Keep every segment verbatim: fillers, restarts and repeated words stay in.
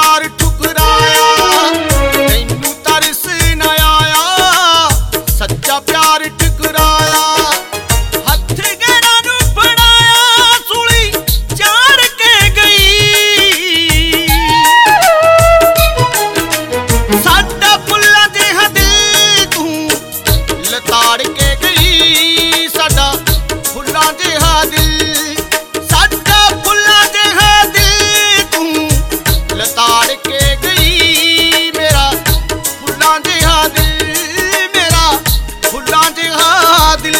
प्यार ठुकराया तैनू तरस न आया सच्चा प्यार ठुकराया हथ गैरां नू फड़ाया सूली चाड़ के गई साडा फुल्लां जिहा दिल तू लताड़ के गई साडा फुल्लां जिहा दिल लताड़ के गई मेरा फुल्लां जिहा दिल मेरा फुल्लां जिहा दिल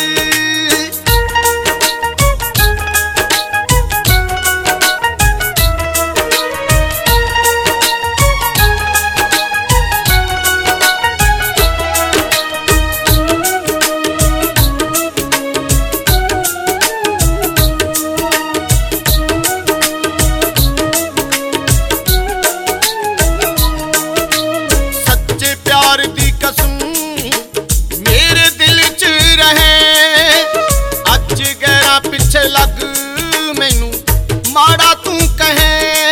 प्यार दी कसम मेरे दिल च रहे अज गैरां पिछे लग मैनू माड़ा तू कहे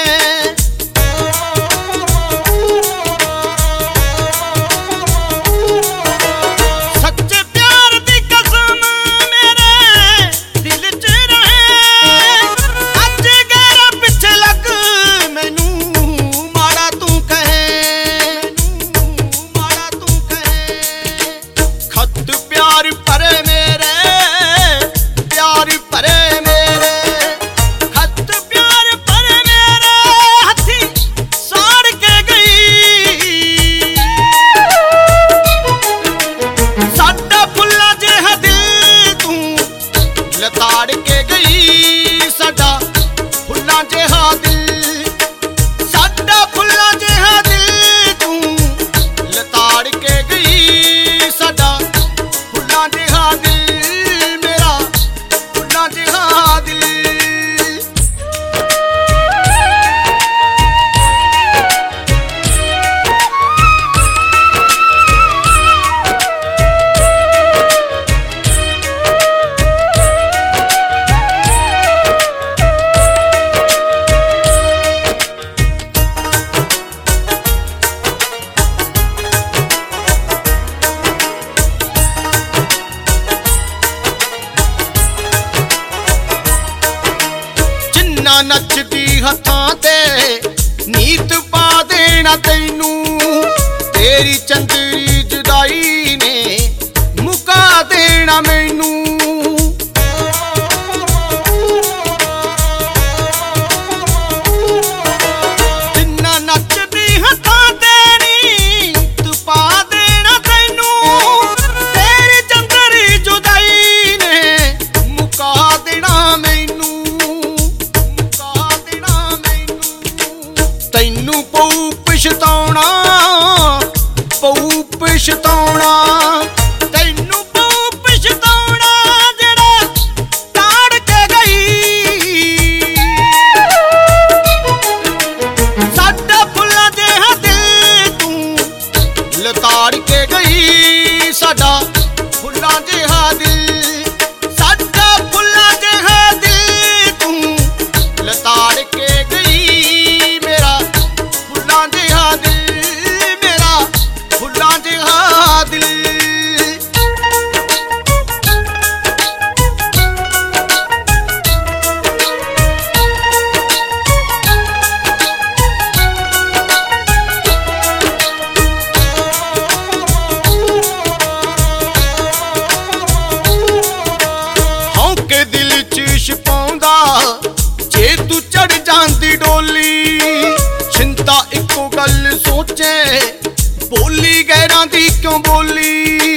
सच्चे प्यार दी कसम मेरे दिल च रहे अज गैरां पिछे लग मैनू माड़ा तू कहे प्यार भरे मेरे प्यार भरे मेरे हथ प्यार भरे मेरे हथी साड़ के गई साडा फुल्लां जिहा दिल तू लताड़ के गई साडा फुल्लां जिहा दिल साडा फुल्लां जिहा दिल तू लताड़ के गई साडा फुल्लां जिहा दिल मेरा फुल्लां जिहा दिल नचदी हथां ते नीत पा देना तैनू तेरी चंदरी जुदाई ने मुका देना मैनू जिन्ना नचदी हथां ते नीत पा देना तैनू तेरी चंदरी जुदाई ने मुका देना मैनू तैनू पऊ पछताउणा पऊ पछताउणा तैनू पऊ पछताउणा जेड़ा ताड़ के गई साडा फुल्लां जिहा दिल तू लताड़ के गई साडा फुल्लां जिहा दिल साडा फुल्लां जिहा दिल तू लताड़ के गई मेरा फुल्लां जिहा दिल मेरा फुल्लां जिहा दिल हौके दिल च छपाउंदा जे तू चढ़ जांदी डोली चिंता इको गल सोचे बोली गैरां दी क्यों बोली